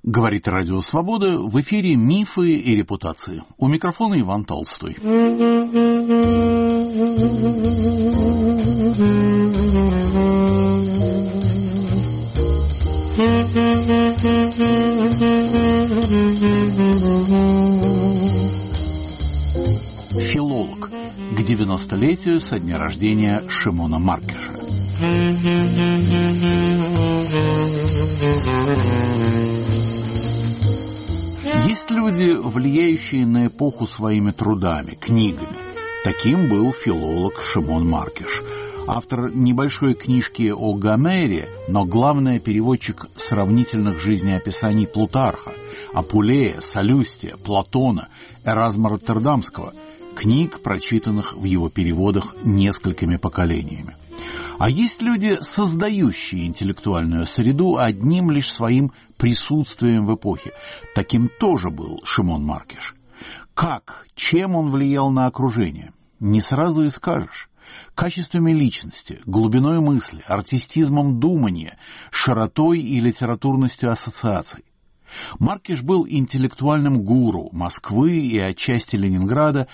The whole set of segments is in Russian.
Говорит Радио Свобода, в эфире «Мифы и репутации». У микрофона Иван Толстой. Филолог. К 90-летию со дня рождения Шимона Маркеша. Есть люди, влияющие на эпоху своими трудами, книгами. Таким был филолог Шимон Маркеш. Автор небольшой книжки о Гомере, но главный переводчик сравнительных жизнеописаний Плутарха, Апулея, Солюстия, Платона, Эразма Роттердамского, книг, прочитанных в его переводах несколькими поколениями. А есть люди, создающие интеллектуальную среду одним лишь своим присутствием в эпохе. Таким тоже был Шимон Маркеш. Как, чем он влиял на окружение? Не сразу и скажешь. Качествами личности, глубиной мысли, артистизмом думания, широтой и литературностью ассоциаций. Маркеш был интеллектуальным гуру Москвы и отчасти Ленинграда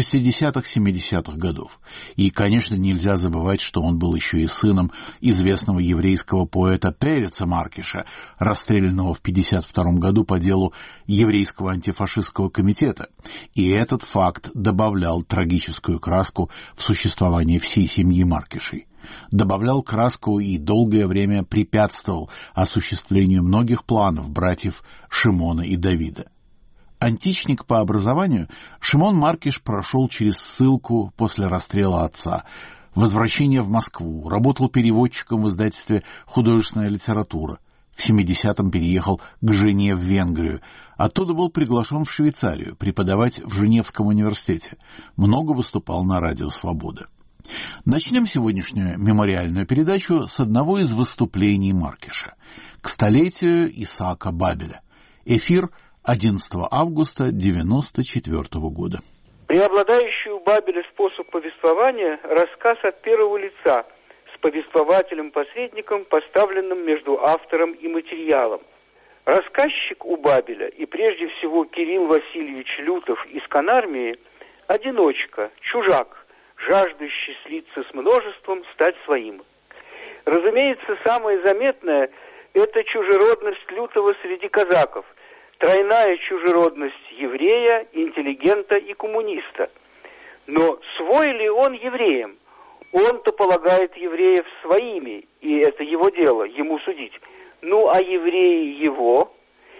60-70-х годов. И, конечно, нельзя забывать, что он был еще и сыном известного еврейского поэта Переца Маркеша, расстрелянного в 1952 году по делу еврейского антифашистского комитета. И этот факт добавлял трагическую краску в существование всей семьи Маркешей. Добавлял краску и долгое время препятствовал осуществлению многих планов братьев Шимона и Давида. Античник по образованию, Шимон Маркеш прошел через ссылку после расстрела отца, возвращение в Москву, работал переводчиком в издательстве «Художественная литература». В 70-м переехал к жене в Венгрию. Оттуда был приглашен в Швейцарию преподавать в Женевском университете. Много выступал на Радио Свобода. Начнем сегодняшнюю мемориальную передачу с одного из выступлений Маркеша. К столетию Исаака Бабеля. Эфир 11 августа 1994 года. Преобладающий у Бабеля способ повествования – рассказ от первого лица с повествователем-посредником, поставленным между автором и материалом. Рассказчик у Бабеля, и прежде всего Кирилл Васильевич Лютов из Канармии, одиночка, чужак, жаждущий слиться с множеством, стать своим. Разумеется, самое заметное – это чужеродность Лютова среди казаков, тройная чужеродность еврея, интеллигента и коммуниста. Но свой ли он евреем? Он-то полагает евреев своими, и это его дело, ему судить. Ну, а евреи его?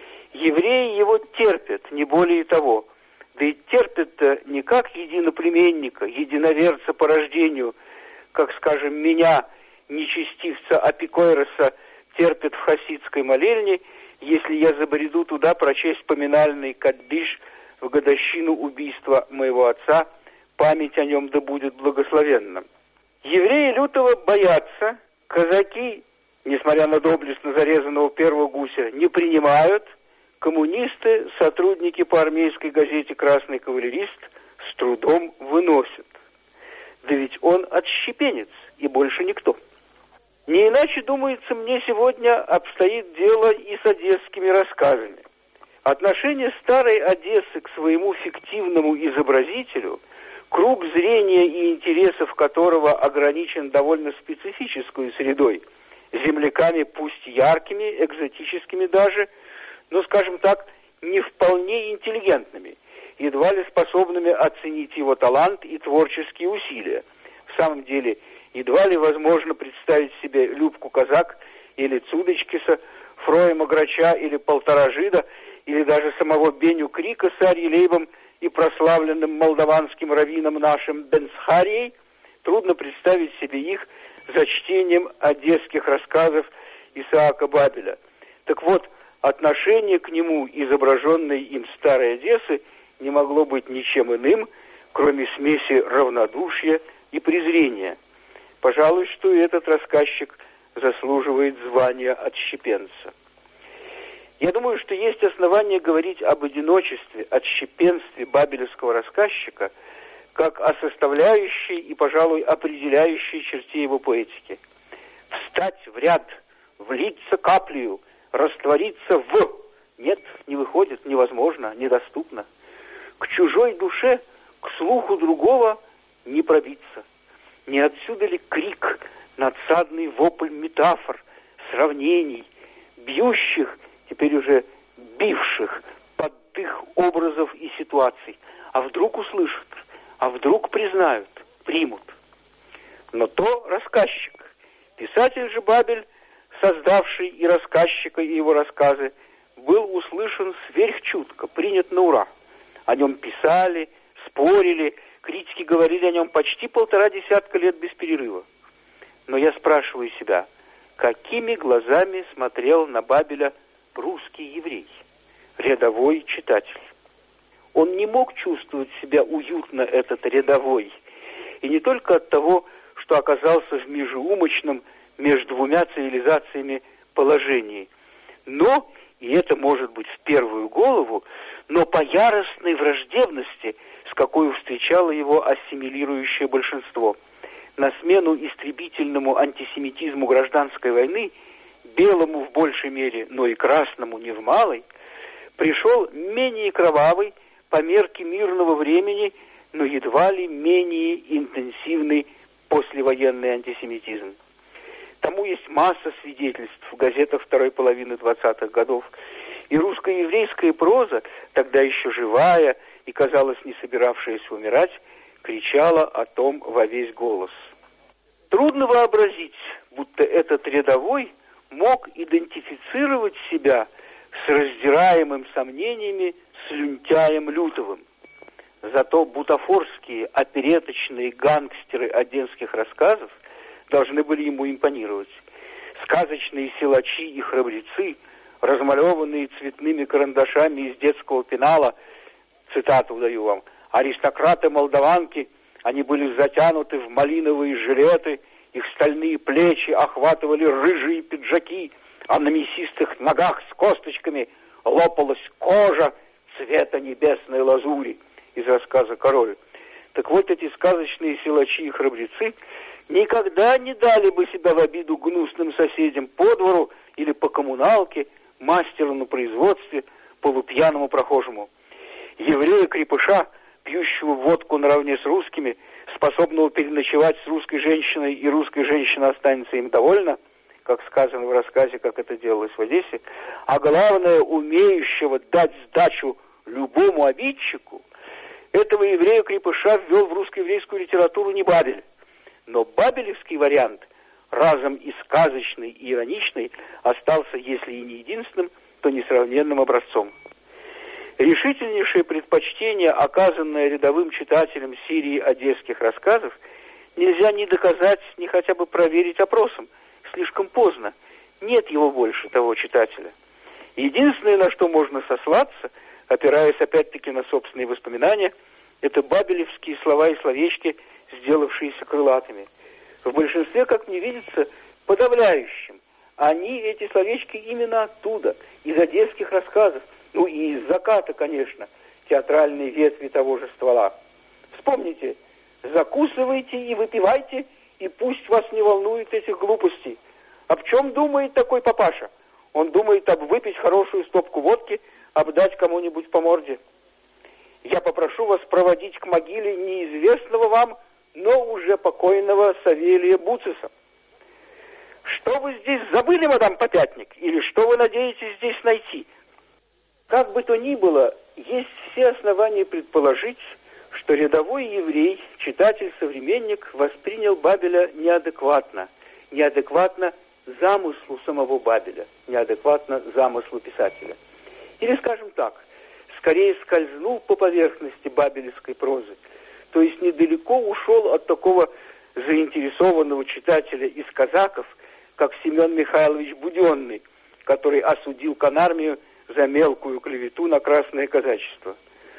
Евреи его терпят, не более того. Да и терпят-то не как единоплеменника, единоверца по рождению, как, скажем, меня, нечестивца Апикойроса, терпят в хасидской молельне, если я забреду туда прочесть поминальный каддиш в годовщину убийства моего отца, память о нем да будет благословенна. Евреи Лютова боятся, казаки, несмотря на доблестно зарезанного первого гуся, не принимают. Коммунисты, сотрудники по армейской газете «Красный кавалерист» с трудом выносят. Да ведь он отщепенец, и больше никто. Не иначе, думается мне, сегодня обстоит дело и с одесскими рассказами. Отношение старой Одессы к своему фиктивному изобразителю, круг зрения и интересов которого ограничен довольно специфической средой, земляками пусть яркими, экзотическими даже, но, скажем так, не вполне интеллигентными, едва ли способными оценить его талант и творческие усилия. В самом деле, едва ли возможно представить себе Любку Казак или Цудочкиса, Фроема Грача или Полторажида, или даже самого Беню Крика с Арьелейбом и прославленным молдаванским раввином нашим Бенсхарией. Трудно представить себе их за чтением одесских рассказов Исаака Бабеля. Так вот, отношение к нему, изображенной им старой Одессы, не могло быть ничем иным, кроме смеси равнодушия и презрения. Пожалуй, что и этот рассказчик заслуживает звания отщепенца. Я думаю, что есть основания говорить об одиночестве, отщепенстве бабелевского рассказчика, как о составляющей и, пожалуй, определяющей черте его поэтики. Встать в ряд, влиться каплею, раствориться в, Нет, не выходит, невозможно, недоступно. К чужой душе, к слуху другого не пробиться. Не отсюда ли крик, надсадный вопль метафор, сравнений, бьющих, теперь уже бивших под дых образов и ситуаций? А вдруг услышат, а вдруг признают, примут. Но то рассказчик. Писатель же Бабель, создавший и рассказчика, и его рассказы, был услышан сверхчутко, принят на ура. О нем писали, спорили, критики говорили о нем почти 1,5 десятка лет без перерыва. Но я спрашиваю себя, какими глазами смотрел на Бабеля русский еврей, рядовой читатель? Он не мог чувствовать себя уютно, этот рядовой, и не только от того, что оказался в межеумочном между двумя цивилизациями положении, но, и это может быть в первую голову, но по яростной враждебности, с какой встречало его ассимилирующее большинство. На смену истребительному антисемитизму гражданской войны, белому в большей мере, но и красному не в малой, пришел менее кровавый, по мерке мирного времени, но едва ли менее интенсивный послевоенный антисемитизм. Тому есть масса свидетельств в газетах второй половины 20-х годов. И русско-еврейская проза, тогда еще живая и, казалось, не собиравшаяся умирать, кричала о том во весь голос. Трудно вообразить, будто этот рядовой мог идентифицировать себя с раздираемым сомнениями слюнтяем Лютовым. Зато бутафорские, опереточные гангстеры одесских рассказов должны были ему импонировать. Сказочные силачи и храбрецы, размалеванные цветными карандашами из детского пенала, цитату даю вам, аристократы-молдаванки, они были затянуты в малиновые жилеты, их стальные плечи охватывали рыжие пиджаки, а на мясистых ногах с косточками лопалась кожа цвета небесной лазури из рассказа «Король». Так вот, эти сказочные силачи и храбрецы никогда не дали бы себя в обиду гнусным соседям по двору или по коммуналке, мастеру на производстве, полупьяному прохожему. Еврея-крепыша, пьющего водку наравне с русскими, способного переночевать с русской женщиной, и русская женщина останется им довольна, как сказано в рассказе, как это делалось в Одессе, а главное, умеющего дать сдачу любому обидчику, этого еврея-крепыша ввел в русско-еврейскую литературу не Бабель. Но бабелевский вариант, разом и сказочный, и ироничный, остался, если и не единственным, то несравненным образцом. Решительнейшее предпочтение, оказанное рядовым читателям серии одесских рассказов, нельзя ни доказать, ни хотя бы проверить опросом. Слишком поздно. Нет его больше, того читателя. Единственное, на что можно сослаться, опираясь опять-таки на собственные воспоминания, это бабелевские слова и словечки, сделавшиеся крылатыми. В большинстве, как мне видится, подавляющим. Они, эти словечки, именно оттуда, из одесских рассказов, ну и из заката, конечно, театральной ветви того же ствола. Вспомните, закусывайте и выпивайте, и пусть вас не волнуют эти глупости. Об чем думает такой папаша? Он думает об выпить хорошую стопку водки, обдать кому-нибудь по морде. Я попрошу вас проводить к могиле неизвестного вам, но уже покойного Савелия Буциса. Что вы здесь забыли, мадам Попятник? Или что вы надеетесь здесь найти? Как бы то ни было, есть все основания предположить, что рядовой еврей, читатель-современник, воспринял Бабеля неадекватно. Неадекватно замыслу самого Бабеля, неадекватно замыслу писателя. Или, скажем так, скорее скользнул по поверхности бабелевской прозы, то есть недалеко ушел от такого заинтересованного читателя из казаков, как Семен Михайлович Буденный, который осудил Конармию за мелкую клевету на красное казачество.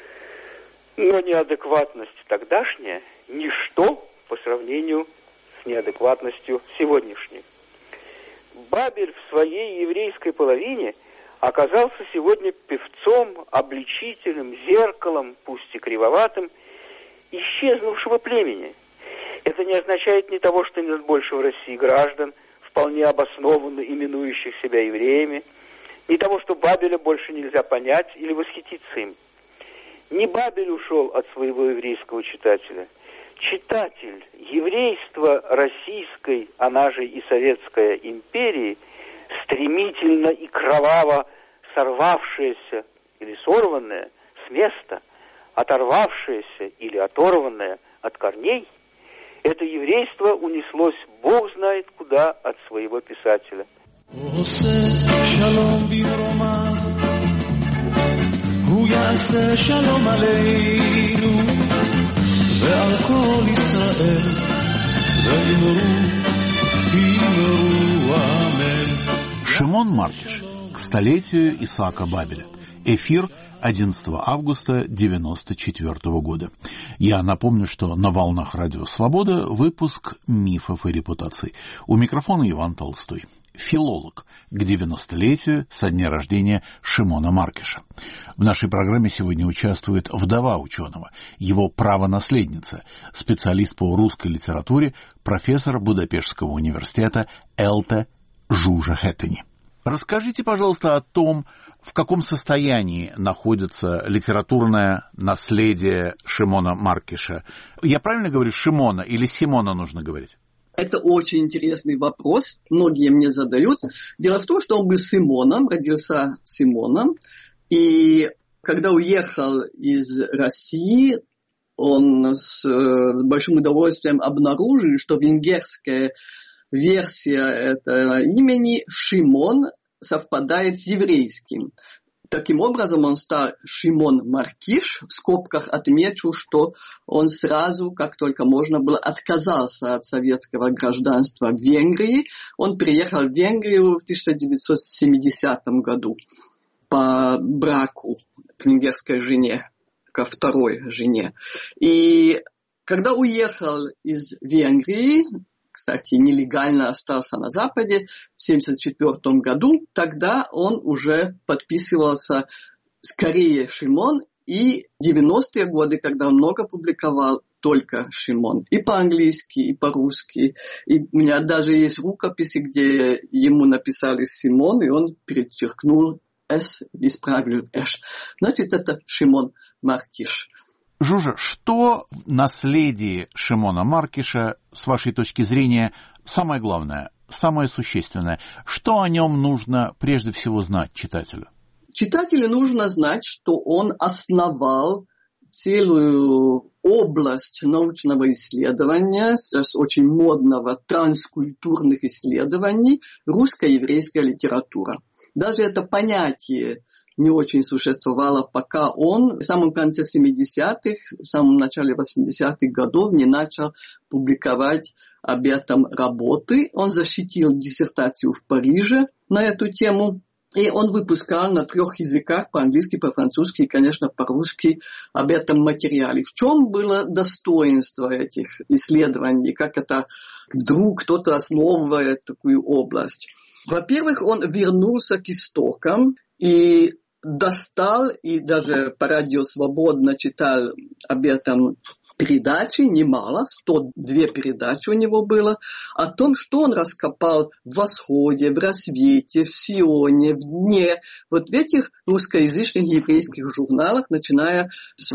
Но неадекватность тогдашняя – ничто по сравнению с неадекватностью сегодняшней. Бабель в своей еврейской половине оказался сегодня певцом, обличителем, зеркалом, пусть и кривоватым, исчезнувшего племени. Это не означает ни того, что нет больше в России граждан, вполне обоснованно именующих себя евреями, и того, что Бабеля больше нельзя понять или восхититься им. Не Бабель ушел от своего еврейского читателя. Читатель еврейства российской, она же и советской империи, стремительно и кроваво сорвавшееся или сорванное с места, оторвавшееся или оторванное от корней, это еврейство унеслось Бог знает куда от своего писателя. Шимон Маркиш к столетию Исаака Бабеля. Эфир 11 августа 1994 года. Я напомню, что на волнах Радио Свобода выпуск «Мифов и репутаций». У микрофона Иван Толстой. Филолог к 90-летию со дня рождения Шимона Маркиша. В нашей программе сегодня участвует вдова ученого, его правонаследница, специалист по русской литературе, профессор Будапештского университета Элте Жужа Хэттени. Расскажите, пожалуйста, о том, в каком состоянии находится литературное наследие Шимона Маркиша. Я правильно говорю Шимона или Симона нужно говорить? Это очень интересный вопрос, многие мне задают. Дело в том, что он был Симоном, родился Симоном, и когда уехал из России, он с большим удовольствием обнаружил, что венгерская версия этого имени Шимон совпадает с еврейским. Таким образом, он стал Шимон Маркиш. В скобках отмечу, что он сразу, как только можно было, отказался от советского гражданства в Венгрии. Он приехал в Венгрию в 1970 году по браку к венгерской жене, ко второй жене. И когда уехал из Венгрии, кстати, нелегально остался на Западе в 1974 году, тогда он уже подписывался скорее Шимон, и 90-е годы, когда он много публиковал, только Шимон. И по-английски, и по-русски. И у меня даже есть рукописи, где ему написали Симон, и он перечеркнул «с», исправил «эш». Значит, это Шимон Маркиш. Жужа, что в наследии Шимона Маркиша, с вашей точки зрения, самое главное, самое существенное? Что о нем нужно прежде всего знать читателю? Читателю нужно знать, что он основал целую область научного исследования, сейчас очень модного, транскультурных исследований, русско-еврейская литература. Даже это понятие не очень существовало, пока он в самом конце 70-х, в самом начале 80-х годов не начал публиковать об этом работы. Он защитил диссертацию в Париже на эту тему, и он выпускал на 3 языках, по-английски, по-французски и, конечно, по-русски, об этом материале. В чем было достоинство этих исследований, как это вдруг кто-то основывает такую область? Во-первых, он вернулся к истокам и достал, и даже по радио «Свободно» читал об этом передачи, немало, 102 передачи у него было, о том, что он раскопал в «Восходе», в «Рассвете», в «Сионе», в «Дне», вот в этих русскоязычных еврейских журналах, начиная с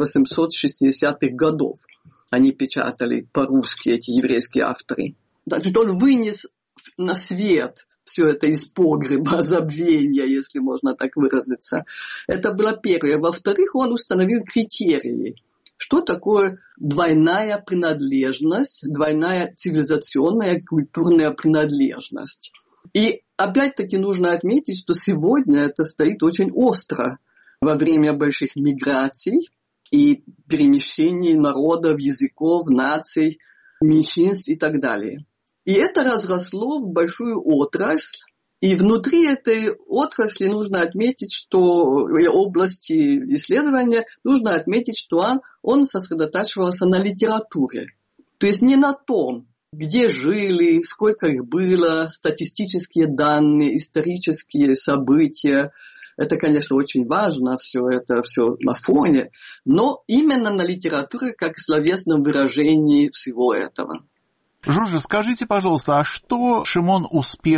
860-х годов. Они печатали по-русски, эти еврейские авторы. Значит, он вынес на свет все это из погреба забвения, если можно так выразиться. Это было первое. Во-вторых, он установил критерии. Что такое двойная принадлежность, двойная цивилизационная культурная принадлежность? И опять-таки нужно отметить, что сегодня это стоит очень остро во время больших миграций и перемещений народов, языков, наций, меньшинств и так далее. И это разросло в большую отрасль. И внутри этой отрасли нужно отметить, что в области исследования нужно отметить, что он сосредотачивался на литературе. То есть не на том, где жили, сколько их было, статистические данные, исторические события. Это, конечно, очень важно, все это все на фоне, но именно на литературе как словесном выражении всего этого. Жужа, скажите, пожалуйста, а что Шимон успел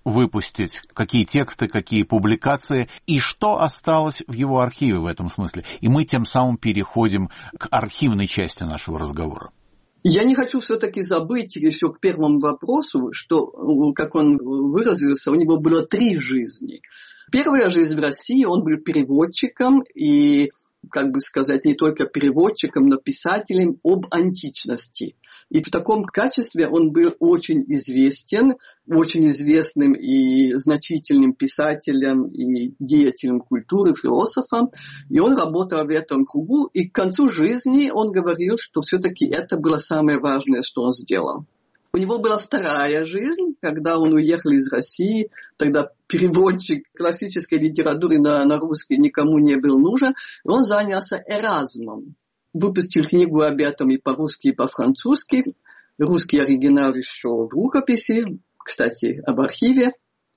выпустить, какие тексты, какие публикации, и что осталось в его архиве в этом смысле. И мы тем самым переходим к архивной части нашего разговора. Я не хочу все-таки забыть еще к первому вопросу, что, как он выразился, у него было 3 жизни. Первая жизнь в России, он был переводчиком и, как бы сказать, не только переводчиком, но писателем об античности. И в таком качестве он был очень известен, очень известным и значительным писателем и деятелем культуры, философом. И он работал в этом кругу. И к концу жизни он говорил, что все-таки это было самое важное, что он сделал. У него была вторая жизнь, когда он уехал из России. Тогда переводчик классической литературы на русский никому не был нужен. Он занялся Эразмом. Выпустил книгу об этом и по-русски, и по-французски. Русский оригинал еще в рукописи, кстати, об архиве.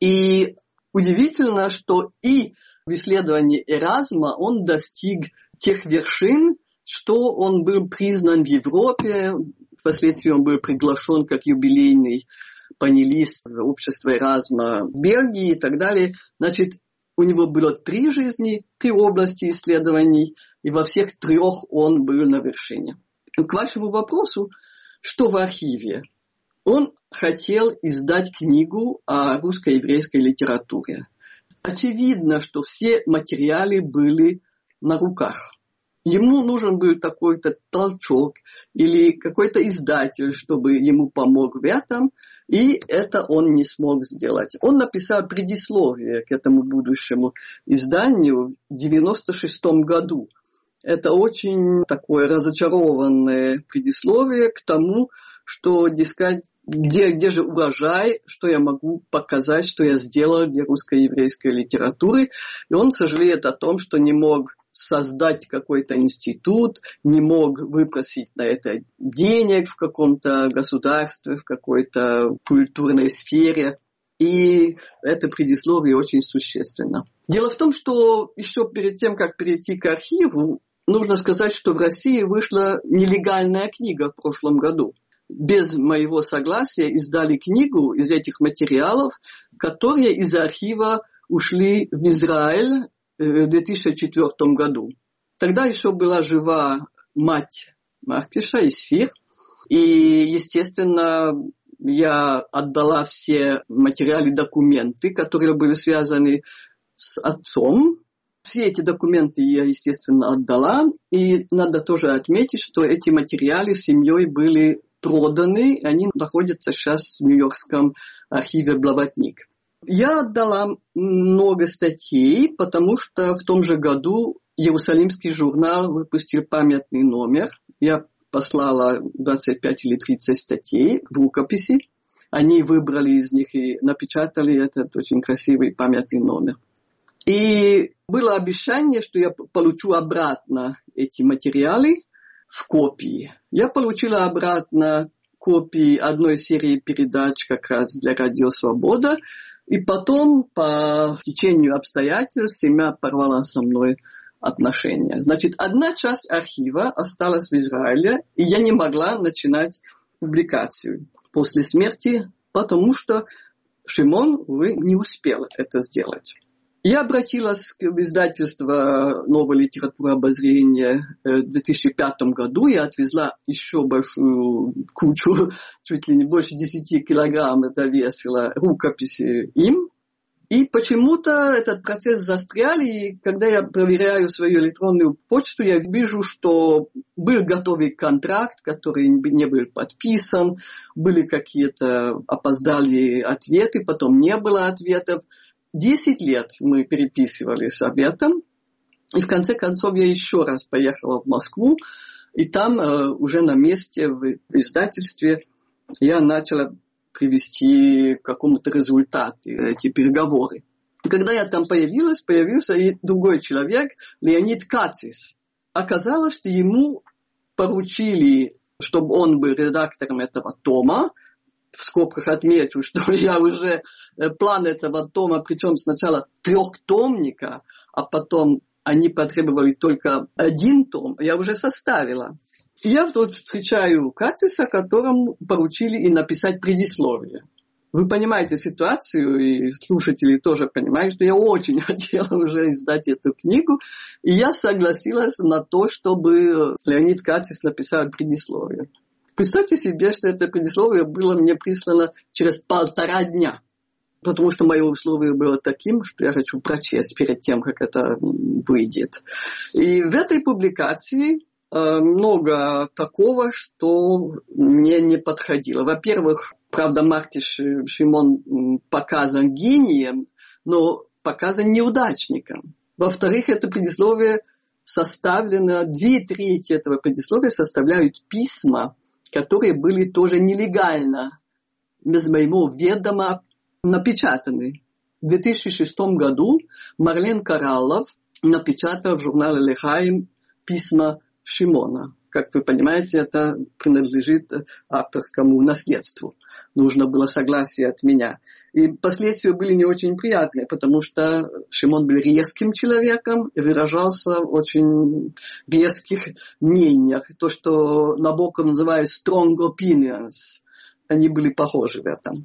И удивительно, что и в исследовании Эразма он достиг тех вершин, что он был признан в Европе. Впоследствии он был приглашен как юбилейный панелист общества Эразма в Бельгии и так далее. Значит, у него было 3 жизни, 3 области исследований, и во всех 3 он был на вершине. К вашему вопросу, что в архиве? Он хотел издать книгу о русско-еврейской литературе. Очевидно, что все материалы были на руках. Ему нужен был такой-то толчок или какой-то издатель, чтобы ему помог в этом, и это он не смог сделать. Он написал предисловие к этому будущему изданию в 1996 году. Это очень такое разочарованное предисловие к тому, что, дескать, где же урожай, что я могу показать, что я сделал для русско-еврейской литературы. И он сожалеет о том, что не мог создать какой-то институт, не мог выпросить на это денег в каком-то государстве, в какой-то культурной сфере. И это предисловие очень существенно. Дело в том, что еще перед тем, как перейти к архиву, нужно сказать, что в России вышла нелегальная книга в прошлом году. Без моего согласия издали книгу из этих материалов, которые из архива ушли в Израиль в 2004 году. Тогда еще была жива мать Маркиша, Исфир. И, естественно, я отдала все материалы, документы, которые были связаны с отцом. Все эти документы я, естественно, отдала. И надо тоже отметить, что эти материалы с семьей были проданы. Они находятся сейчас в Нью-Йоркском архиве «Блаватник». Я отдала много статей, потому что в том же году Иерусалимский журнал выпустил памятный номер. Я послала 25 или 30 статей в рукописи. Они выбрали из них и напечатали этот очень красивый памятный номер. И было обещание, что я получу обратно эти материалы в копии. Я получила обратно копии одной серии передач как раз для Радио Свобода. И потом, по течению обстоятельств, семья порвала со мной отношения. Значит, одна часть архива осталась в Израиле, и я не могла начинать публикацию после смерти, потому что Шимон, увы, не успел это сделать. Я обратилась к издательству «Новая литература обозрения» в 2005 году. Я отвезла еще большую кучу, чуть ли не больше 10 килограмм это весило, рукописи им. И почему-то этот процесс застрял, и когда я проверяю свою электронную почту, я вижу, что был готовый контракт, который не был подписан, были какие-то опоздалые ответы, потом не было ответов. 10 лет мы переписывались об этом, и в конце концов я еще раз поехала в Москву, и там уже на месте в издательстве я начала привести к какому-то результату эти переговоры. И когда я там появился и другой человек, Леонид Кацис. Оказалось, что ему поручили, чтобы он был редактором этого тома. В скобках отмечу, что я уже план этого тома, причем сначала 3-томника, а потом они потребовали только 1 том, я уже составила. И я вдруг встречаю Кациса, которому поручили и написать предисловие. Вы понимаете ситуацию, и слушатели тоже понимают, что я очень хотела уже издать эту книгу, и я согласилась на то, чтобы Леонид Кацис написал предисловие. Представьте себе, что это предисловие было мне прислано через 1,5 дня, потому что мое условие было таким, что я хочу прочесть перед тем, как это выйдет. И в этой публикации много такого, что мне не подходило. Во-первых, правда, Маркиш Шимон показан гением, но показан неудачником. Во-вторых, это предисловие составлено, 2/3 этого предисловия составляют письма, которые были тоже нелегально, без моего ведома, напечатаны. В 2006 году Марлен Кораллов напечатал в журнале «Лехаим» письма Шимона. Как вы понимаете, это принадлежит авторскому наследству. Нужно было согласие от меня. И последствия были не очень приятные, потому что Шимон был резким человеком и выражался в очень резких мнениях. То, что Набоков называет strong opinions, они были похожи в этом.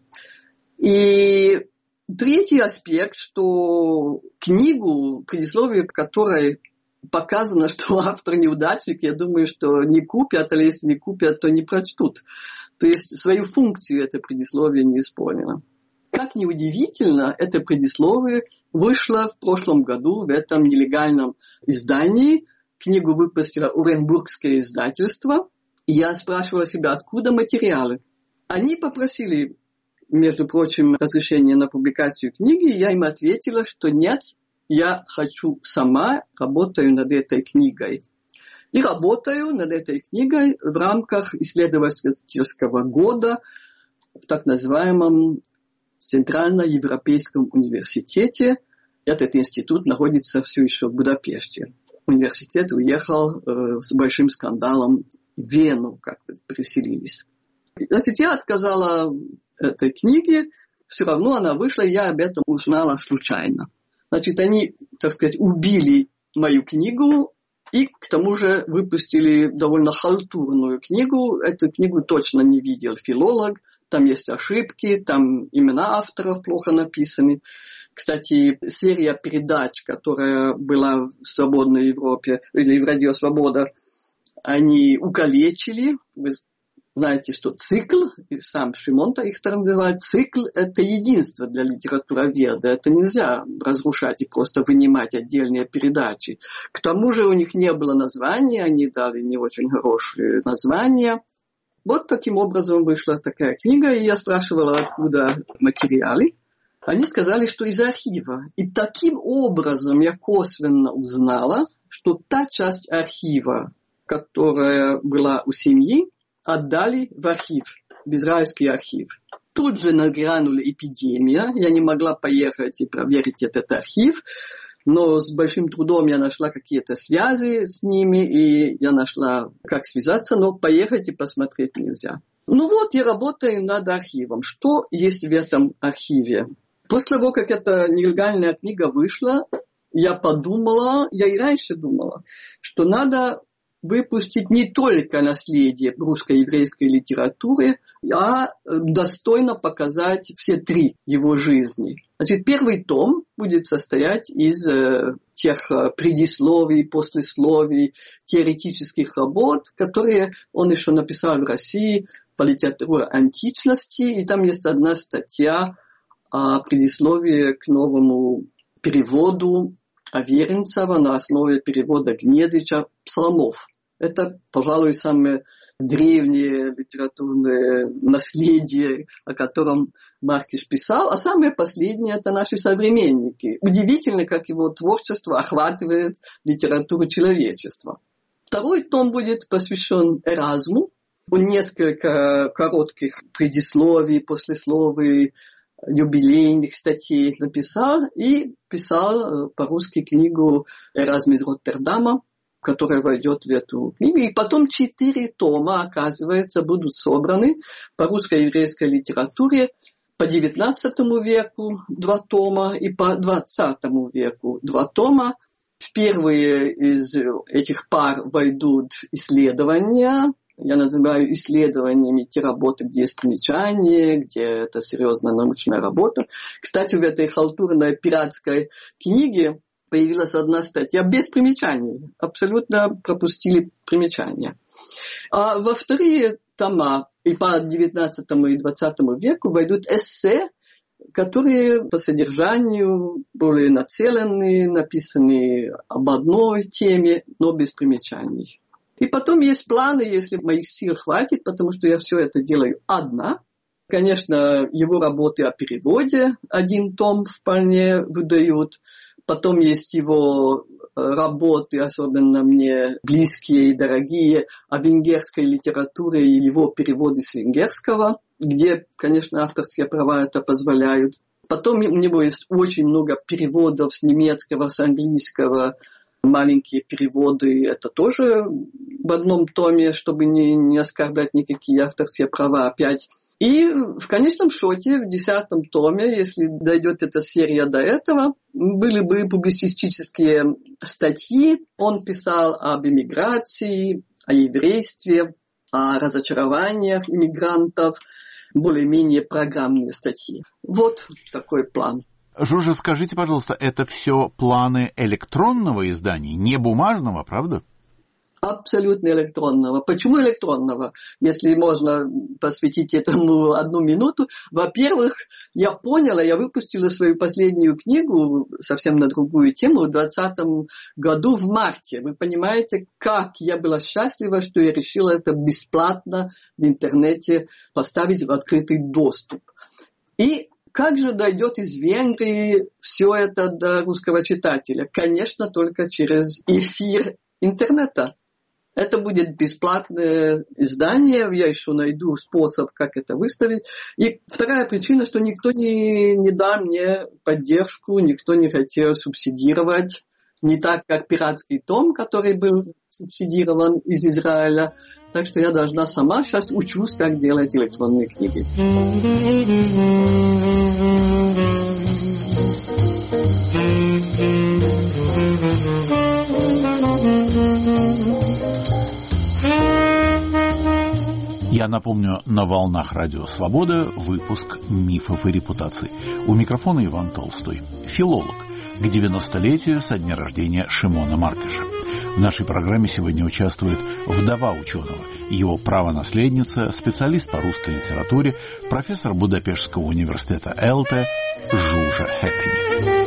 И третий аспект, что книгу, предисловие которой показано, что автор неудачник, я думаю, что не купят, а если не купят, то не прочтут. То есть свою функцию это предисловие не исполнило. Как ни удивительно, это предисловие вышло в прошлом году в этом нелегальном издании. Книгу выпустило Оренбургское издательство. И я спрашивала себя, откуда материалы. Они попросили, между прочим, разрешение на публикацию книги. Я им ответила, что нет, я хочу сама, работаю над этой книгой. И работаю над этой книгой в рамках исследовательского года в так называемом Центральноевропейском университете. Этот институт находится все еще в Будапеште. Университет уехал с большим скандалом в Вену, как переселились. Значит, я отказала этой книге, все равно она вышла, и я об этом узнала случайно. Значит, они, так сказать, убили мою книгу и к тому же выпустили довольно халтурную книгу. Эту книгу точно не видел филолог, там есть ошибки, там имена авторов плохо написаны. Кстати, серия передач, которая была в «Свободной Европе» или в «Радио Свобода», они укалечили. Вы знаете, что цикл, и сам Шимон их так называет, цикл – это единство для литературоведа. Это нельзя разрушать и просто вынимать отдельные передачи. К тому же у них не было названия, они дали не очень хорошие названия. Вот таким образом вышла такая книга, и я спрашивала, откуда материалы. Они сказали, что из архива. И таким образом я косвенно узнала, что та часть архива, которая была у семьи, отдали в архив, в израильский архив. Тут же нагрянула эпидемия. Я не могла поехать и проверить этот архив, но с большим трудом я нашла какие-то связи с ними, и я нашла, как связаться, но поехать и посмотреть нельзя. Ну вот, я работаю над архивом. Что есть в этом архиве? После того, как эта нелегальная книга вышла, я подумала, я и раньше думала, что надо выпустить не только наследие русско-еврейской литературы, а достойно показать все 3 его жизни. Значит, первый том будет состоять из тех предисловий, послесловий, теоретических работ, которые он еще написал в России по литературе античности. И там есть одна статья о предисловии к новому переводу Аверинцева на основе перевода Гнедича псалмов. Это, пожалуй, самое древнее литературное наследие, о котором Маркиш писал. А самое последнее – это наши современники. Удивительно, как его творчество охватывает литературу человечества. Второй том будет посвящен Эразму. Он несколько коротких предисловий, послесловий, юбилейных статей написал и писал по-русски книгу «Эразм из Роттердама», которая войдет в эту книгу. И потом 4 тома, оказывается, будут собраны по русско-еврейской литературе по XIX веку 2 тома и по XX веку 2 тома. В первые из этих пар войдут исследования Я называю исследованиями те работы, где есть примечания, где это серьезная научная работа. Кстати, в этой халтурной пиратской книге появилась одна статья без примечаний. Абсолютно пропустили примечания. А во вторые тома и по XIX и XX веку войдут эссе, которые по содержанию более нацелены, написаны об одной теме, но без примечаний. И потом есть планы, если моих сил хватит, потому что я все это делаю одна. Конечно, его работы о переводе, один том вполне выдают. Потом есть его работы, особенно мне близкие и дорогие, о венгерской литературе и его переводы с венгерского, где, конечно, авторские права это позволяют. Потом у него есть очень много переводов с немецкого, с английского, маленькие переводы, это тоже в одном томе, чтобы не оскорблять никакие авторские права опять. И в конечном счете, в 10 томе, если дойдет эта серия до этого, были бы публицистические статьи. Он писал об эмиграции, о еврействе, о разочарованиях иммигрантов, более-менее программные статьи. Вот такой план. Жужа, скажите, пожалуйста, это все планы электронного издания, не бумажного, правда? Абсолютно электронного. Почему электронного? Если можно посвятить этому 1 минуту. Во-первых, я поняла, я выпустила свою последнюю книгу совсем на другую тему в 2020 году в марте. Вы понимаете, как я была счастлива, что я решила это бесплатно в интернете поставить в открытый доступ. И как же дойдет из Венгрии все это до русского читателя? Конечно, только через эфир интернета. Это будет бесплатное издание, я еще найду способ, как это выставить. И вторая причина, что никто не дал мне поддержку, никто не хотел субсидировать. Не так, как пиратский том, который был субсидирован из Израиля. Так что я должна сама сейчас учусь, как делать электронные книги. Я напомню, на волнах Радио Свобода выпуск «Мифов и репутаций». У микрофона Иван Толстой, филолог, к 90-летию со дня рождения Шимона Маркеша. В нашей программе сегодня участвует вдова ученого, его правонаследница, специалист по русской литературе, профессор Будапештского университета ЭЛТЕ Жужа Хекни.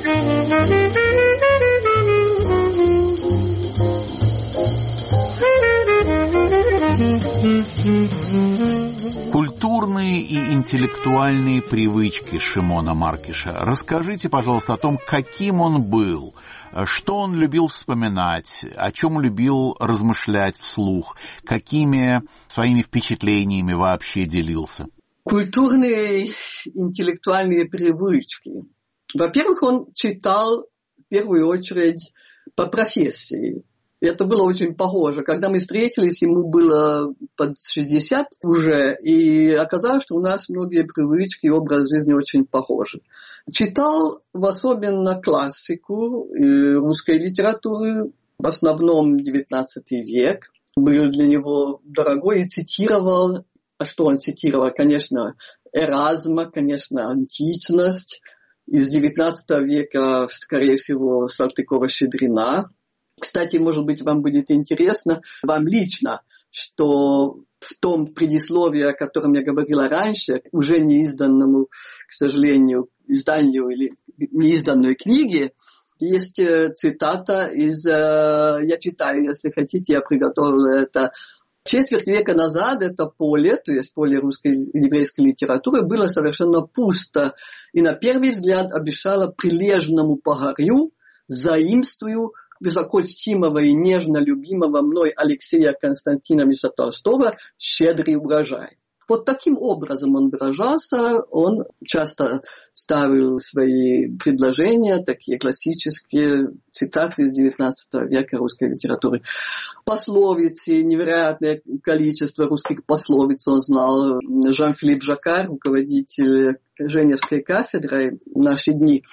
Культурные и интеллектуальные привычки Шимона Маркеша. Расскажите, пожалуйста, о том, каким он был, что он любил вспоминать, о чем любил размышлять вслух, какими своими впечатлениями вообще делился. Культурные интеллектуальные привычки. Во-первых, он читал в первую очередь по профессии. Это было очень похоже. Когда мы встретились, ему было под 60 уже, и оказалось, что у нас многие привычки и образ жизни очень похожи. Читал особенно классику русской литературы, в основном XIX век. Был для него дорогой и цитировал. А что он цитировал? Конечно, Эразма, конечно, античность. Из XIX века, скорее всего, Салтыкова-Щедрина. Кстати, может быть, вам будет интересно, вам лично, что в том предисловии, о котором я говорила раньше, уже неизданному, к сожалению, изданию или неизданной книге, есть цитата из, я читаю, если хотите, я приготовила это. Четверть века назад это поле, то есть поле русской и еврейской литературы, было совершенно пусто. И на первый взгляд обещало прилежному погорю, заимствую высоко чтимого и нежно любимого мной Алексея Константиновича Толстого щедрый урожай. Вот таким образом он выражался, он часто ставил свои предложения, такие классические цитаты из XIX века русской литературы. Пословицы, невероятное количество русских пословиц он знал. Жан-Филипп Жаккар, руководитель Женевской кафедры в наши дни,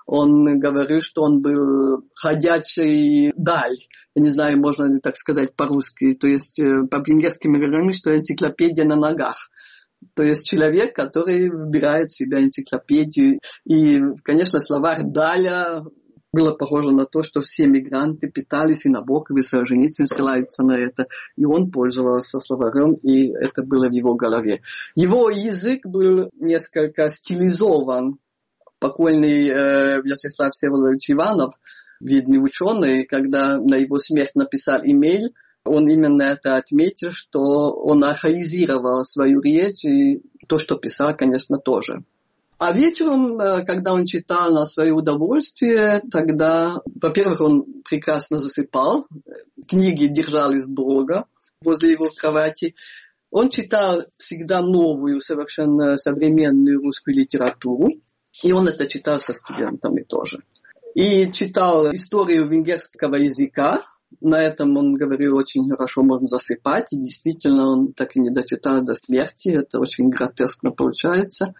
Он говорил, что он был ходячий даль. Я не знаю, можно ли так сказать по-русски. То есть по-венгерски мы говорим, что энциклопедия на ногах. То есть человек, который выбирает в себя энциклопедию. И, конечно, словарь Даля было похоже на то, что все мигранты питались, и Набоков, и Солженицын ссылаются на это. И он пользовался словарем, и это было в его голове. Его язык был несколько стилизован. Покойный Вячеслав Всеволодович Иванов, видный ученый, когда на его смерть написал имейл, он именно это отметил, что он архаизировал свою речь, и то, что писал, конечно, тоже. А вечером, когда он читал на свое удовольствие, тогда, во-первых, он прекрасно засыпал, книги держались долго возле его кровати. Он читал всегда новую, совершенно современную русскую литературу, и он это читал со студентами тоже. И читал историю венгерского языка. На этом, он говорил, очень хорошо можно засыпать. И действительно, он так и не дочитал до смерти. Это очень гротескно получается.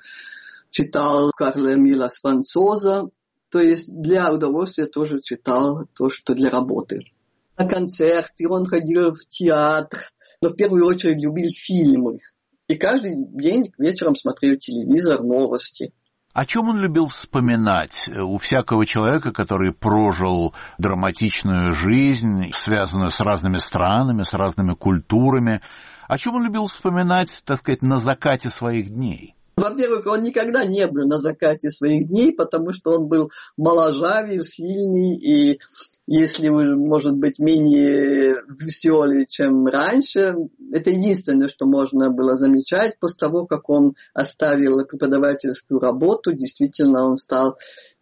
Читал Карла Эмиля Сфранцоза. То есть для удовольствия тоже читал то, что для работы. На концерты он ходил в театр. Но в первую очередь любил фильмы. И каждый день вечером смотрел телевизор, новости. О чем он любил вспоминать? У всякого человека, который прожил драматичную жизнь, связанную с разными странами, с разными культурами, о чем он любил вспоминать, так сказать, на закате своих дней? Во-первых, он никогда не был на закате своих дней, потому что он был моложавый, сильный, и если вы, может быть, менее веселый, чем раньше, это единственное, что можно было замечать. После того, как он оставил преподавательскую работу, действительно он стал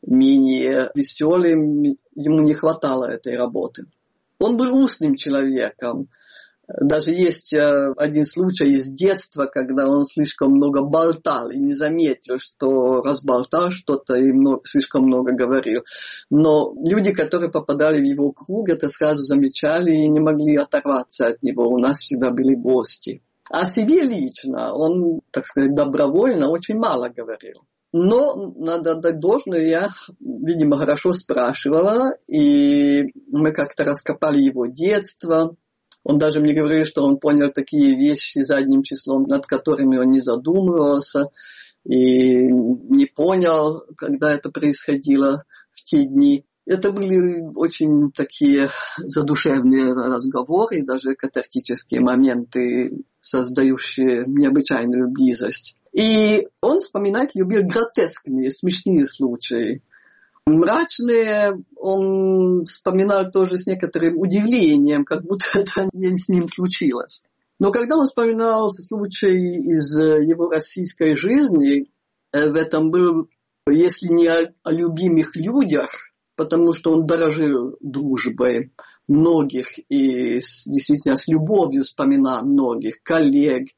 менее веселым, ему не хватало этой работы. Он был устным человеком. Даже есть один случай из детства, когда он слишком много болтал и не заметил, что разболтал что-то и слишком много говорил. Но люди, которые попадали в его круг, это сразу замечали и не могли оторваться от него. У нас всегда были гости. О себе лично он, так сказать, добровольно очень мало говорил. Но, надо отдать должное, я, видимо, хорошо спрашивала, и мы как-то раскопали его детство. Он даже мне говорил, что он понял такие вещи задним числом, над которыми он не задумывался и не понял, когда это происходило в те дни. Это были очень такие задушевные разговоры, даже катартические моменты, создающие необычайную близость. И он вспоминать любил гротескные, смешные случаи. Мрачные он вспоминал тоже с некоторым удивлением, как будто это не с ним случилось. Но когда он вспоминал случай из его российской жизни, в этом был, если не о любимых людях, потому что он дорожил дружбой многих и действительно с любовью вспоминал многих коллег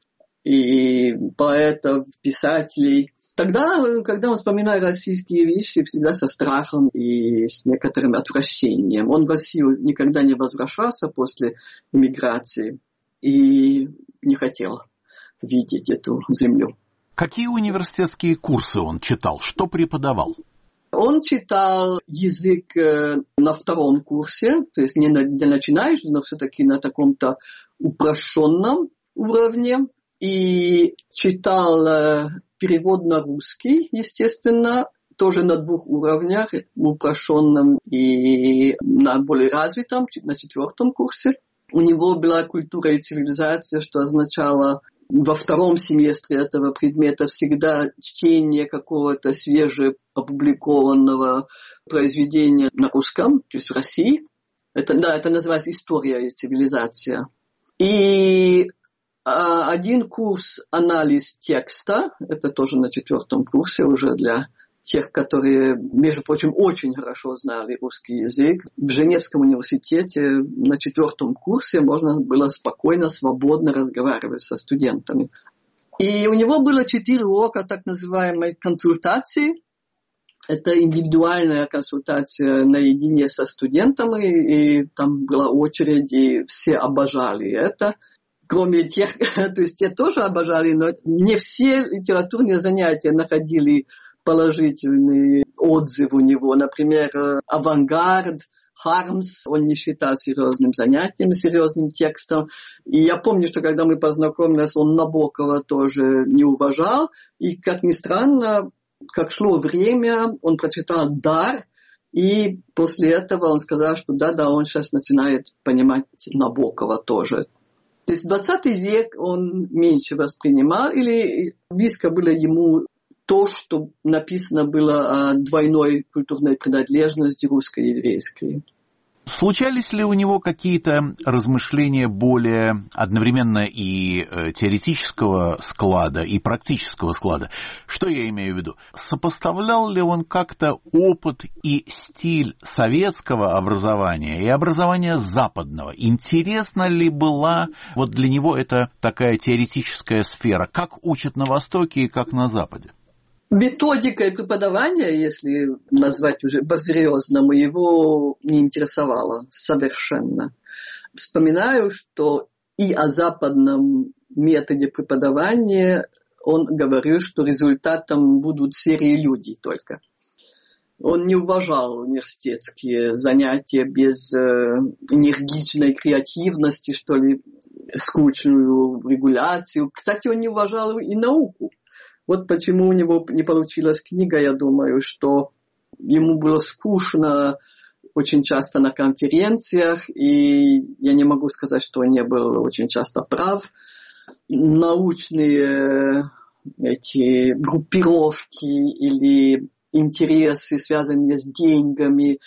и поэтов, писателей. Тогда, когда он вспоминает российские вещи, всегда со страхом и с некоторым отвращением. Он в Россию никогда не возвращался после эмиграции и не хотел видеть эту землю. Какие университетские курсы он читал? Что преподавал? Он читал язык на втором курсе, то есть не для начинающих, но все-таки на таком-то упрощенном уровне. И читал перевод на русский, естественно, тоже на двух уровнях, упрощенном и на более развитом, на 4 курсе. У него была культура и цивилизация, что означало во 2 семестре этого предмета всегда чтение какого-то свежеопубликованного произведения на русском, то есть в России. Это называется «История и цивилизация». И один курс «Анализ текста», это тоже на 4 курсе уже для тех, которые, между прочим, очень хорошо знали русский язык. В Женевском университете на 4 курсе можно было спокойно, свободно разговаривать со студентами. И у него было 4 урока так называемой консультации. Это индивидуальная консультация наедине со студентами, и там была очередь, и все обожали это. Кроме тех, то есть те тоже обожали, но не все литературные занятия находили положительный отзыв у него. Например, «Авангард», «Хармс» он не считал серьезным занятием, серьезным текстом. И я помню, что когда мы познакомились, он Набокова тоже не уважал. И, как ни странно, как шло время, он прочитал «Дар», и после этого он сказал, что да, он сейчас начинает понимать Набокова тоже. То есть 20 век он меньше воспринимал, или близко было ему то, что написано было о двойной культурной принадлежности русской и еврейской. Случались ли у него какие-то размышления более одновременно и теоретического склада, и практического склада? Что я имею в виду? Сопоставлял ли он как-то опыт и стиль советского образования и образования западного? Интересна ли была вот для него эта такая теоретическая сфера? Как учат на Востоке и как на Западе? Методика преподавания, если назвать уже по-серьезному, его не интересовала совершенно. Вспоминаю, что и о западном методе преподавания он говорил, что результатом будут серии людей только. Он не уважал университетские занятия без энергичной креативности, что ли, скучную регуляцию. Кстати, он не уважал и науку. Вот почему у него не получилась книга, я думаю, что ему было скучно очень часто на конференциях, и я не могу сказать, что он не был очень часто прав. Научные эти группировки или интересы, связанные с деньгами,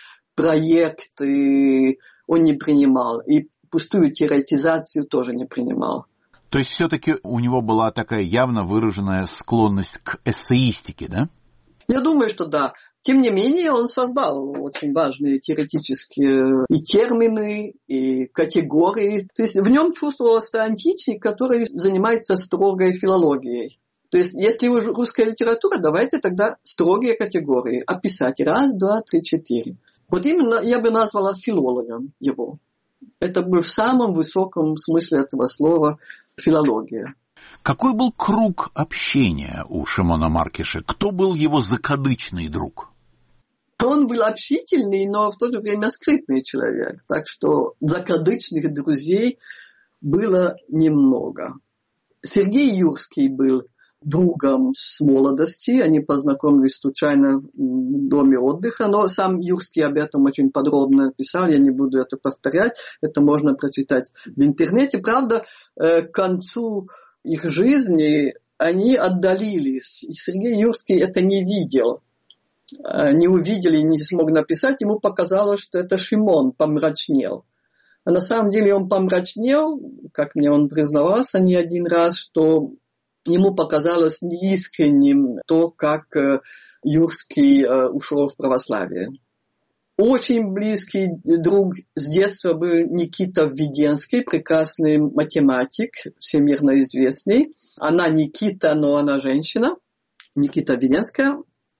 проекты, он не принимал. И пустую теоретизацию тоже не принимал. То есть все-таки у него была такая явно выраженная склонность к эссеистике, да? Я думаю, что да. Тем не менее, он создал очень важные теоретические и термины, и категории. То есть в нем чувствовался античник, который занимается строгой филологией. То есть если уже русская литература, давайте тогда строгие категории описать. 1, 2, 3, 4. Вот именно я бы назвала филологом его. Это был в самом высоком смысле этого слова филология. Какой был круг общения у Шимона Маркиша? Кто был его закадычный друг? Он был общительный, но в то же время скрытный человек. Так что закадычных друзей было немного. Сергей Юрский был другом с молодости. Они познакомились случайно в доме отдыха, но сам Юрский об этом очень подробно писал, я не буду это повторять, это можно прочитать в интернете. Правда, к концу их жизни они отдалились, и Сергей Юрский это не видел. Не увидел и не смог написать, ему показалось, что это Шимон помрачнел. А на самом деле он помрачнел, как мне он признавался не один раз, что ему показалось неискренним то, как Юрский ушел в православие. Очень близкий друг с детства был Никита Введенский, прекрасный математик, всемирно известный. Она Никита, но она женщина, Никита Введенская.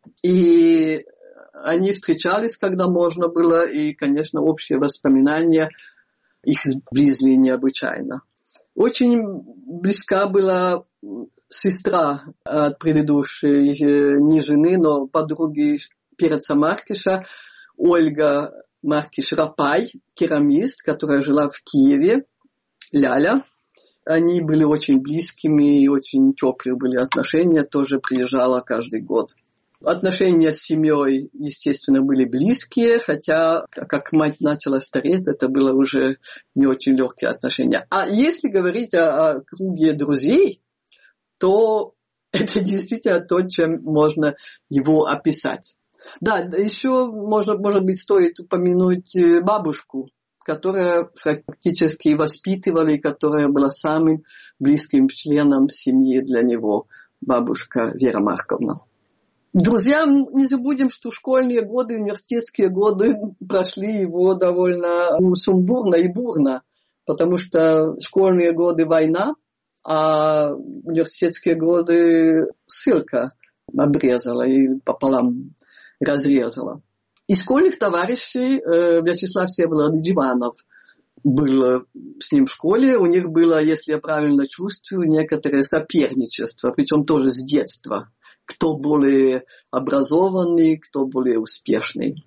И они встречались, когда можно было, и, конечно, общие воспоминания их сблизили необычайно. Очень близка была сестра от предыдущей, не жены, но подруги Переца Маркиша, Ольга Маркиш-Рапай, керамист, которая жила в Киеве, Ляля. Они были очень близкими и очень теплые были отношения, тоже приезжала каждый год. Отношения с семьей, естественно, были близкие, хотя, как мать начала стареть, это было уже не очень легкие отношения. А если говорить о круге друзей, то это действительно то, чем можно его описать. Да, еще, может быть, стоит упомянуть бабушку, которая практически воспитывала и которая была самым близким членом семьи для него, бабушка Вера Марковна. Друзья, не забудем, что школьные годы, университетские годы прошли его довольно сумбурно и бурно, потому что школьные годы война, а университетские годы ссылка обрезала и пополам разрезала. Из школьных товарищей Вячеслав Всеволодович Иванов был с ним в школе. У них было, если я правильно чувствую, некоторое соперничество, причем тоже с детства. кто более образованный, кто более успешный.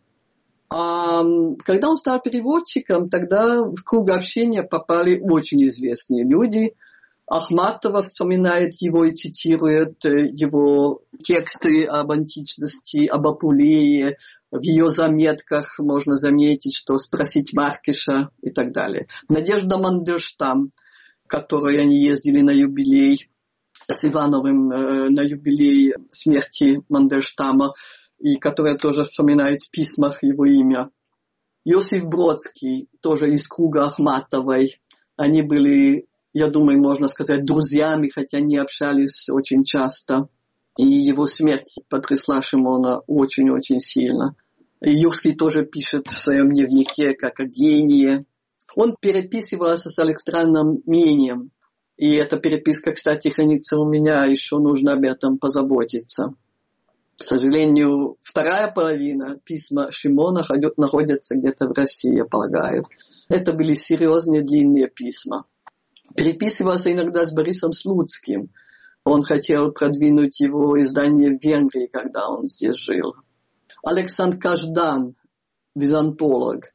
А когда он стал переводчиком, тогда в круг общения попали очень известные люди. Ахматова вспоминает его и цитирует его тексты об античности, об Апулее. В ее заметках можно заметить, что спросить Маркеша и так далее. Надежда Мандельштам, которой они ездили на юбилей с Ивановым, на юбилей смерти Мандельштама, и которая тоже вспоминает в письмах его имя. Иосиф Бродский, тоже из круга Ахматовой. Они были, я думаю, можно сказать, друзьями, хотя не общались очень часто. И его смерть потрясла Шимона очень-очень сильно. И Юрский тоже пишет в своем дневнике как о гении. Он переписывался с Александром Минием. И эта переписка, кстати, хранится у меня, еще нужно об этом позаботиться. К сожалению, вторая половина письма Шимона находится где-то в России, я полагаю. Это были серьезные длинные письма. Переписывался иногда с Борисом Слуцким. Он хотел продвинуть его издание в Венгрии, когда он здесь жил. Александр Каждан, византолог,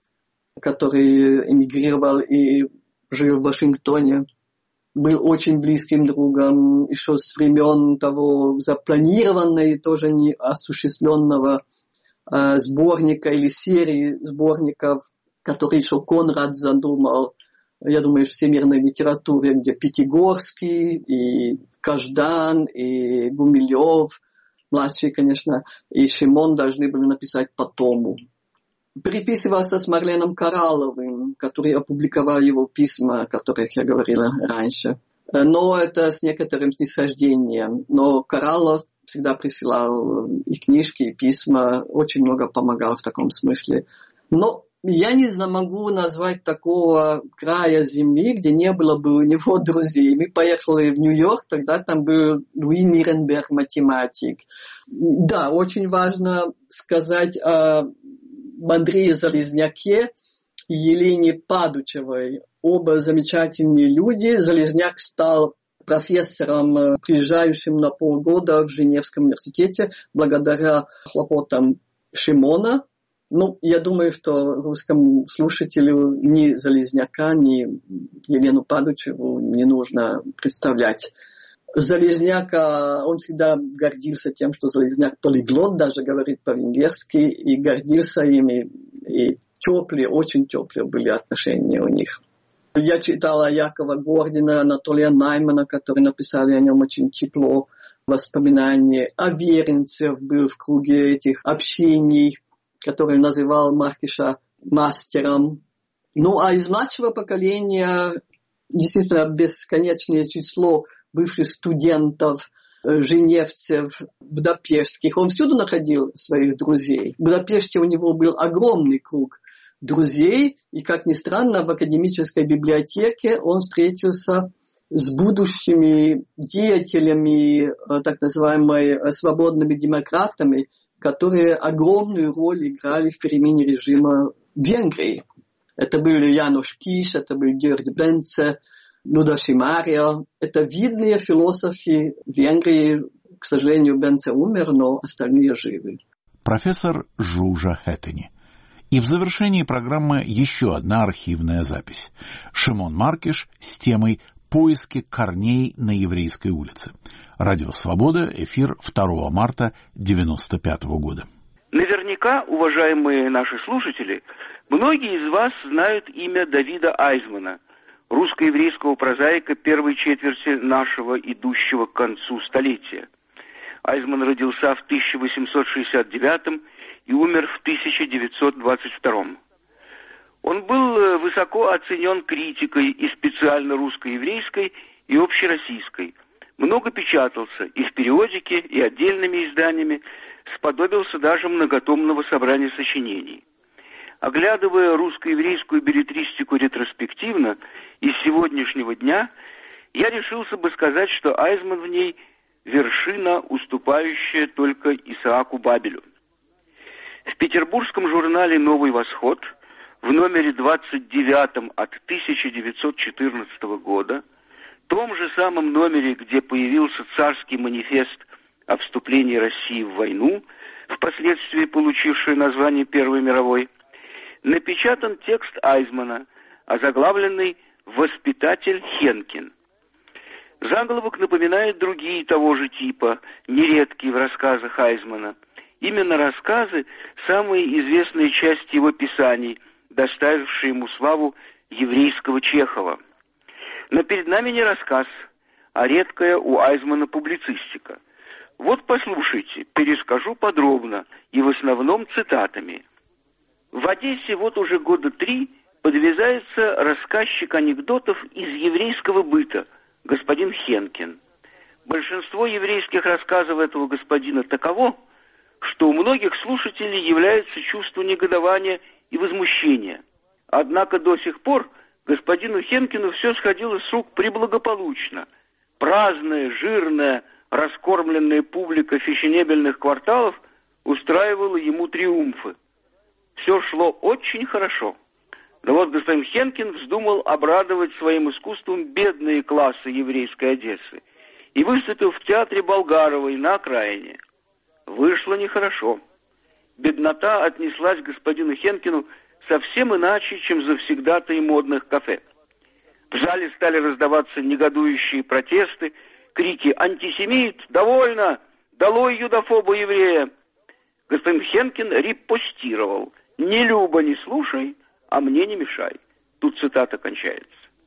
который эмигрировал и жил в Вашингтоне, был очень близким другом еще с времен того запланированного и тоже не осуществленного сборника или серии сборников, который еще Конрад задумал, я думаю, в всемирной литературе, где Пятигорский и Каждан и Гумилев, младший, конечно, и Шимон должны были написать по тому. Переписывался с Марленом Коралловым, который опубликовал его письма, о которых я говорила раньше. Но это с некоторым снисхождением. Но Кораллов всегда присылал и книжки, и письма, очень много помогал в таком смысле. Но я не могу назвать такого края земли, где не было бы у него друзей. Мы поехали в Нью-Йорк, тогда там был Луи Ниренберг, математик. Да, очень важно сказать о Андрее Залезняке и Елене Падучевой. Оба замечательные люди. Залезняк стал профессором, приезжающим на полгода в Женевском университете, благодаря хлопотам Шимона. Ну, я думаю, что русскому слушателю ни Залезняка, ни Елену Падучеву не нужно представлять. Залезняк, он всегда гордился тем, что Залезняк полиглот, даже говорит по-венгерски, и гордился ими, и теплые, очень теплые были отношения у них. Я читала Якова Гордина, Анатолия Наймана, которые написали о нем очень тепло воспоминания. Аверинцев был в круге этих общений, который называл Маркеша мастером. Ну, а из младшего поколения действительно бесконечное число бывших студентов, женевцев, будапештских. Он всюду находил своих друзей. В Будапеште у него был огромный круг друзей, и, как ни странно, в академической библиотеке он встретился с будущими деятелями, так называемыми свободными демократами, которые огромную роль играли в перемене режима в Венгрии. Это были Янош Киш, это был Георг Бенце, Ludas Maria. Это видные философы Венгрии. К сожалению, Бенце умер, но остальные живы. Профессор Жужа Хеттени. И в завершении программы еще одна архивная запись. Шимон Маркеш с темой «Поиски корней на еврейской улице». Радио «Свобода», эфир 2 марта 1995 года. Наверняка, уважаемые наши слушатели, многие из вас знают имя Давида Айзмана, русско-еврейского прозаика первой четверти нашего идущего к концу столетия. Айзман родился в 1869 и умер в 1922. Он был высоко оценен критикой и специально русско-еврейской, и общероссийской. Много печатался и в периодике, и отдельными изданиями, сподобился даже многотомного собрания сочинений. Оглядывая русско-еврейскую беллетристику ретроспективно из сегодняшнего дня, я решился бы сказать, что Айзман в ней вершина, уступающая только Исааку Бабелю. В петербургском журнале «Новый восход» в номере 29 от 1914 года, том же самом номере, где появился царский манифест о вступлении России в войну, впоследствии получившую название Первой мировой, напечатан текст Айзмана, озаглавленный «Воспитатель Хенкин». Заголовок напоминает другие того же типа, нередкие в рассказах Айзмана. Именно рассказы – самые известные части его писаний, доставившие ему славу еврейского Чехова. Но перед нами не рассказ, а редкая у Айзмана публицистика. Вот послушайте, перескажу подробно и в основном цитатами. В Одессе вот уже года 3 подвязается рассказчик анекдотов из еврейского быта, господин Хенкин. Большинство еврейских рассказов этого господина таково, что у многих слушателей является чувство негодования и возмущения. Однако до сих пор господину Хенкину все сходило с рук преблагополучно. Праздная, жирная, раскормленная публика фешенебельных кварталов устраивала ему триумфы. Все шло очень хорошо. Но вот господин Хенкин вздумал обрадовать своим искусством бедные классы еврейской Одессы и выступил в театре Болгаровой на окраине. Вышло нехорошо. Беднота отнеслась к господину Хенкину совсем иначе, чем завсегдатаи модных кафе. В зале стали раздаваться негодующие протесты, крики «Антисемит! Довольно! Долой юдофоба еврея!» Господин Хенкин репостировал «Не люба, не слушай, а мне не мешай». Тут цитата кончается.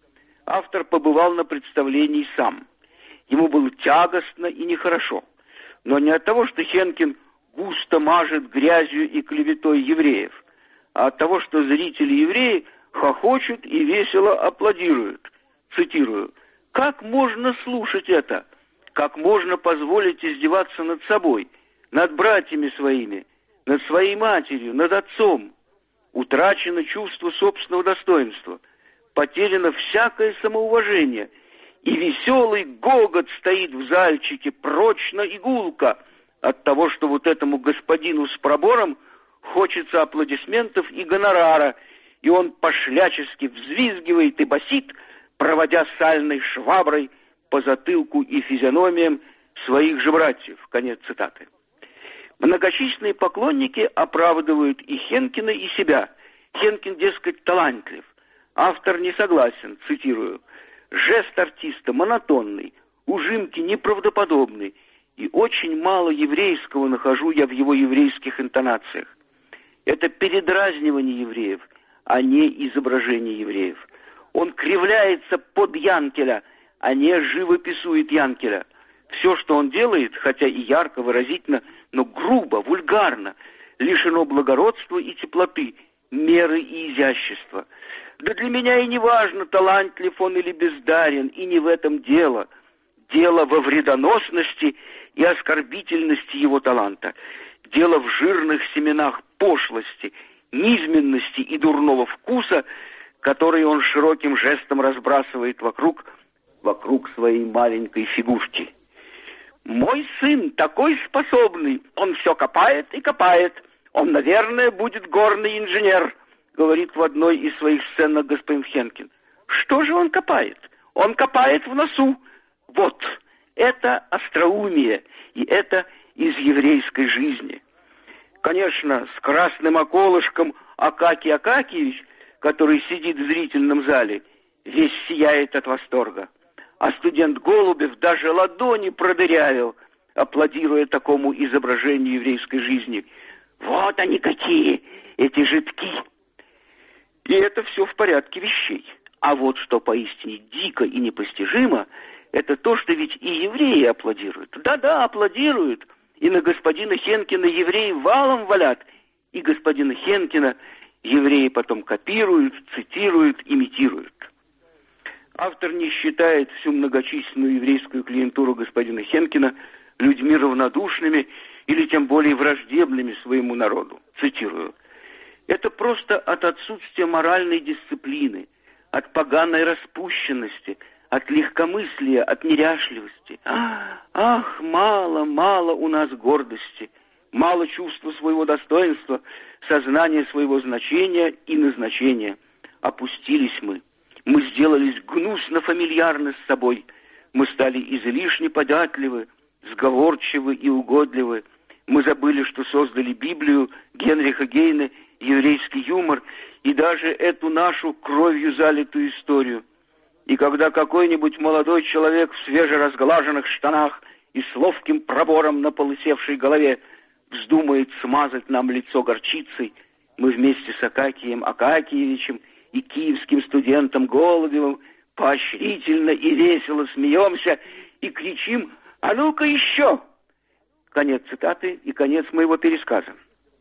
Автор побывал на представлении сам. Ему было тягостно и нехорошо. Но не от того, что Хенкин густо мажет грязью и клеветой евреев, а от того, что зрители-евреи хохочут и весело аплодируют. Цитирую. «Как можно слушать это? Как можно позволить издеваться над собой, над братьями своими, над своей матерью, над отцом? Утрачено чувство собственного достоинства, потеряно всякое самоуважение, и веселый гогот стоит в зальчике прочно и гулко от того, что вот этому господину с пробором хочется аплодисментов и гонорара, и он пошлячески взвизгивает и басит, проводя сальной шваброй по затылку и физиономиям своих же братьев». Конец цитаты. Многочисленные поклонники оправдывают и Хенкина, и себя. Хенкин, дескать, талантлив. Автор не согласен, цитирую. «Жест артиста монотонный, ужимки неправдоподобны, и очень мало еврейского нахожу я в его еврейских интонациях. Это передразнивание евреев, а не изображение евреев. Он кривляется под Янкеля, а не живописует Янкеля. Все, что он делает, хотя и ярко, выразительно, но грубо, вульгарно, лишено благородства и теплоты, меры и изящества. Да для меня и не важно, талантлив он или бездарен, и не в этом дело. Дело во вредоносности и оскорбительности его таланта. Дело в жирных семенах пошлости, низменности и дурного вкуса, которые он широким жестом разбрасывает вокруг своей маленькой фигурки. «Мой сын такой способный, он все копает и копает. Он, наверное, будет горный инженер», говорит в одной из своих сцен господин Хенкин. Что же он копает? Он копает в носу. Вот, это остроумие, и это из еврейской жизни. Конечно, с красным околышком Акакий Акакиевич, который сидит в зрительном зале, весь сияет от восторга. А студент Голубев даже ладони продырявил, аплодируя такому изображению еврейской жизни. Вот они какие, эти жидки! И это все в порядке вещей. А вот что поистине дико и непостижимо, это то, что ведь и евреи аплодируют. Да-да, аплодируют. И на господина Хенкина евреи валом валят. И господина Хенкина евреи потом копируют, цитируют, имитируют. Автор не считает всю многочисленную еврейскую клиентуру господина Хенкина людьми равнодушными или тем более враждебными своему народу. Цитирую. «Это просто от отсутствия моральной дисциплины, от поганой распущенности, от легкомыслия, от неряшливости. Ах, мало у нас гордости, мало чувства своего достоинства, сознания своего значения и назначения. Опустились мы сделались гнусно фамильярны с собой, мы стали излишне податливы, сговорчивы и угодливы. Мы забыли, что создали Библию, Генриха Гейне, еврейский юмор и даже эту нашу кровью залитую историю. И когда какой-нибудь молодой человек в свежеразглаженных штанах и с ловким пробором на полысевшей голове вздумает смазать нам лицо горчицей, мы вместе с Акакием Акакиевичем и киевским студентом Голубевым поощрительно и весело смеемся и кричим: «А ну-ка еще!» Конец цитаты и конец моего пересказа.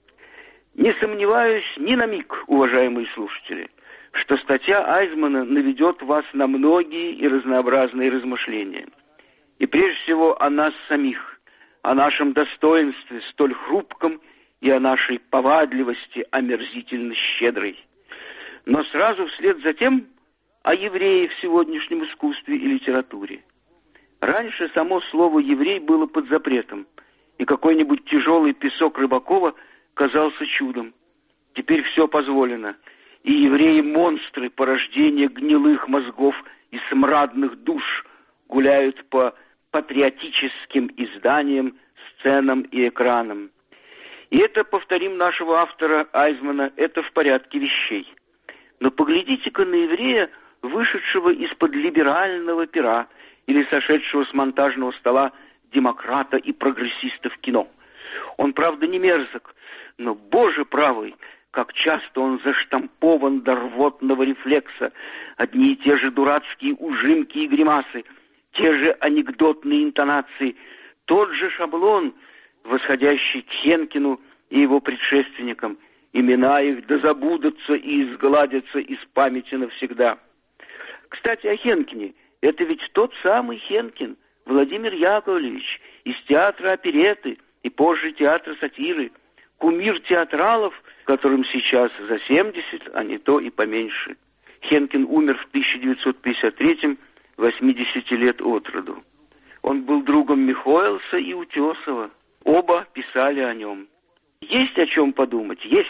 Не сомневаюсь ни на миг, уважаемые слушатели, что статья Айзмана наведет вас на многие и разнообразные размышления. И прежде всего о нас самих, о нашем достоинстве столь хрупком и о нашей повадливости омерзительно щедрой. Но сразу вслед за тем о евреи в сегодняшнем искусстве и литературе. Раньше само слово «еврей» было под запретом, и какой-нибудь тяжелый песок Рыбакова казался чудом. Теперь все позволено, и евреи-монстры, порождение гнилых мозгов и смрадных душ, гуляют по патриотическим изданиям, сценам и экранам. И это, повторим нашего автора Айзмана, это в порядке вещей. Но поглядите-ка на еврея, вышедшего из-под либерального пера или сошедшего с монтажного стола демократа и прогрессиста в кино. Он, правда, не мерзок, но, боже правый, как часто он заштампован до рвотного рефлекса, одни и те же дурацкие ужимки и гримасы, те же анекдотные интонации, тот же шаблон, восходящий к Хенкину и его предшественникам. Имена их да забудутся и изгладятся из памяти навсегда. Кстати, о Хенкине. Это ведь тот самый Хенкин, Владимир Яковлевич, из театра оперетты и позже театра сатиры, кумир театралов, которым сейчас за 70, а не то и поменьше. Хенкин умер в 1953-м, 80 лет от роду. Он был другом Михоэлса и Утесова. Оба писали о нем. Есть о чем подумать, есть.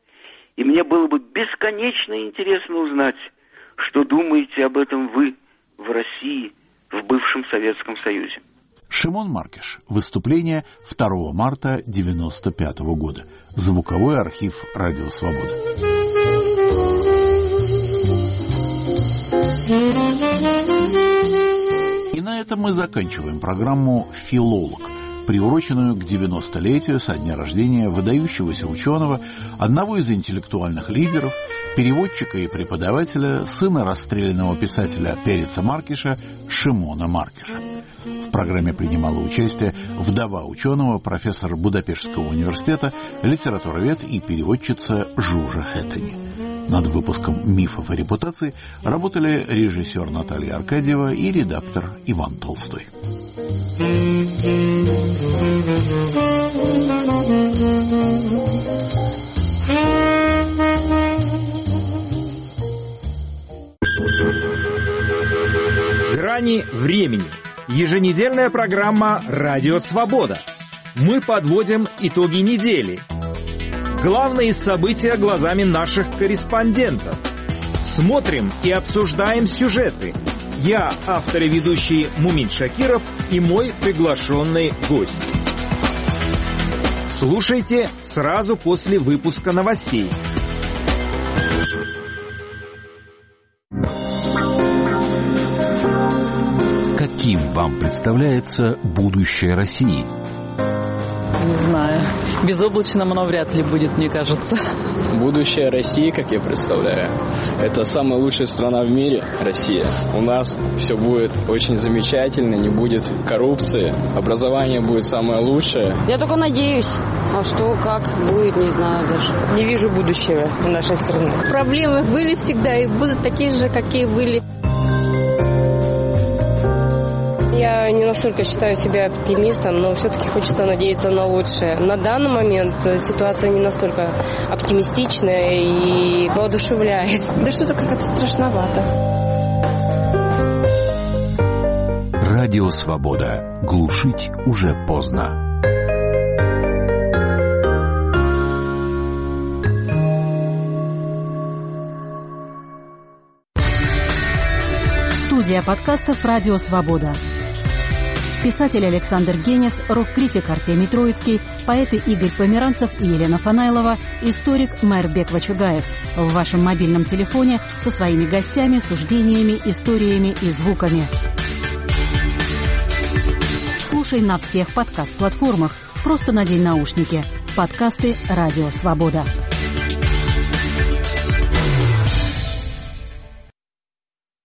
И мне было бы бесконечно интересно узнать, что думаете об этом вы в России, в бывшем Советском Союзе. Шимон Маркиш. Выступление 2 марта 1995 года. Звуковой архив «Радио Свобода». И на этом мы заканчиваем программу «Филолог», приуроченную к 90-летию со дня рождения выдающегося ученого, одного из интеллектуальных лидеров, переводчика и преподавателя, сына расстрелянного писателя Переца Маркиша Шимона Маркиша. В программе принимала участие вдова ученого, профессор Будапештского университета, литературовед и переводчица Жужа Хэттани. Над выпуском «Мифов и репутаций» работали режиссер Наталья Аркадьева и редактор Иван Толстой. Грани времени. Еженедельная программа «Радио Свобода». Мы подводим итоги недели. Главные события глазами наших корреспондентов. Смотрим и обсуждаем сюжеты. Я, автор и ведущий Мумин Шакиров, и мой приглашенный гость. Слушайте сразу после выпуска новостей. Каким вам представляется будущее России? Не знаю. Безоблачным оно вряд ли будет, мне кажется. Будущее России, как я представляю, это самая лучшая страна в мире, Россия. У нас все будет очень замечательно, не будет коррупции, образование будет самое лучшее. Я только надеюсь. А что, как будет, не знаю даже. Не вижу будущего в нашей стране. Проблемы были всегда и будут такие же, какие были. Я не настолько считаю себя оптимистом, но все-таки хочется надеяться на лучшее. На данный момент ситуация не настолько оптимистичная и воодушевляет. Да что-то как-то страшновато. Радио Свобода. Глушить уже поздно. Студия подкастов «Радио Свобода». Писатель Александр Генис, рок-критик Артемий Троицкий, поэты Игорь Померанцев и Елена Фанайлова, историк Майрбек Вачугаев. В вашем мобильном телефоне со своими гостями, суждениями, историями и звуками. Слушай на всех подкаст-платформах. Просто надень наушники. Подкасты «Радио Свобода».